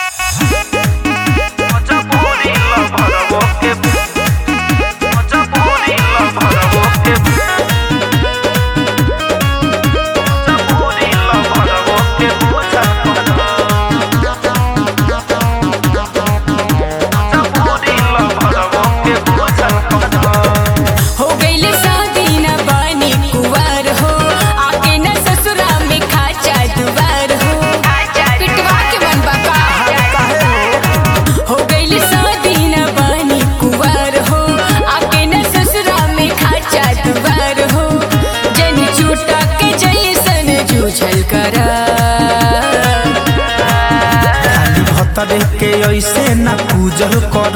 के ऐसे ना पूजल कर,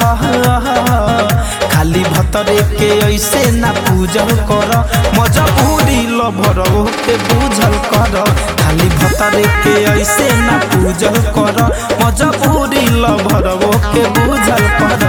खाली भतरे के ऐसे ना पूजल कर, मजबूरी लभर के बुझल कर। खाली भतरे के ऐसे ना पूजल कर, मजबूरी लभर के बुझल कर।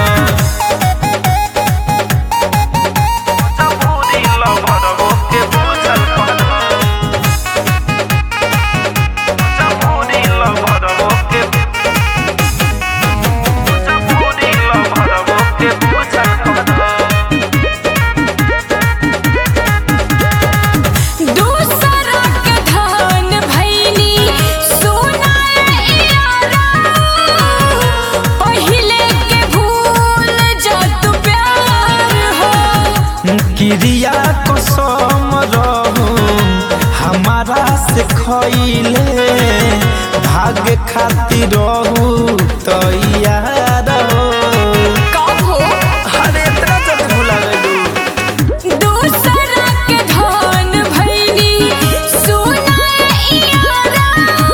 क्रिया कसम रहू हमारा से खइले, भाग खातिर रहू तैयार हो। अरे इतना जल्दी भुला गइलू। दूसरा के धन भइनी सोना यारा,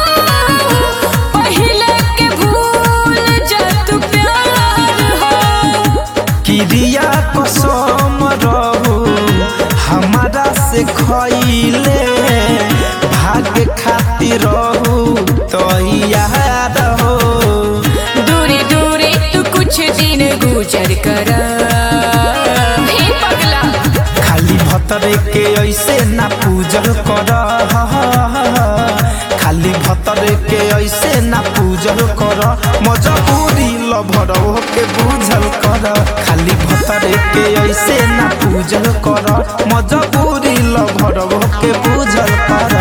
पहिले के भूल जा तू प्यार हो। क्रिया कसम रहू हमारा से खइले, भाग खातिर रहू तैयार हो। दूरे दूरे तू कुछ दिन गुजर कर हे पगला। खाली भतरे के ऐसे ना पूजल कर, खाली भतरे के ऐसे ना पूजल कर, मजबूरी लभर के बुझल कर। खाली भतरे के ऐसे ना पूजल कर, मजबूरी लभर के बुझल कर।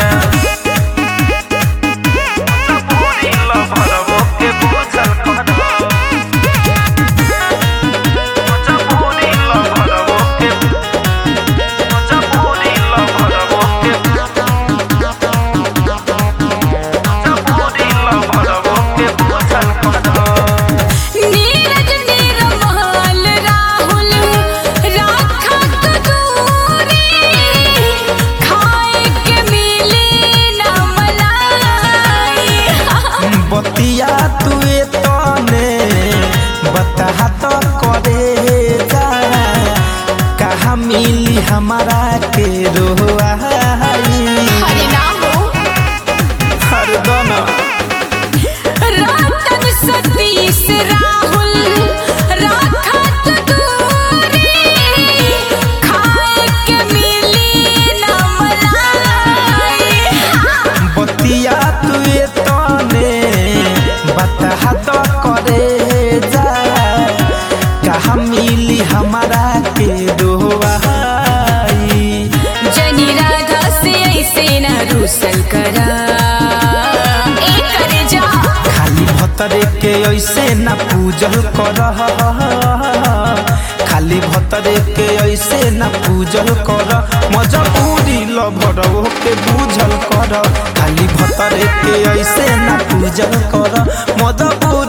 बतिया तुए तने बता तो करे जा, कहाँ मिली हमारा के रोहाई। हरे नाम हो हर दोनों रातन सतीश राहुल राखत दूरी, खाए के मिली न मलाई। बतिया तुए तने बता तो करे जा, कहाँ मिली हमारा के रोहाई। जनी राधा से ऐसे न रूसल करा जा। खाली भतरे के ऐसे ना पूजल कर, खाली भतरे के ऐसे ना पूजल कर, मजबूरी लभर के बुझल कर। खाली भतरे के ऐसे ना पूजल कर, मजबूरी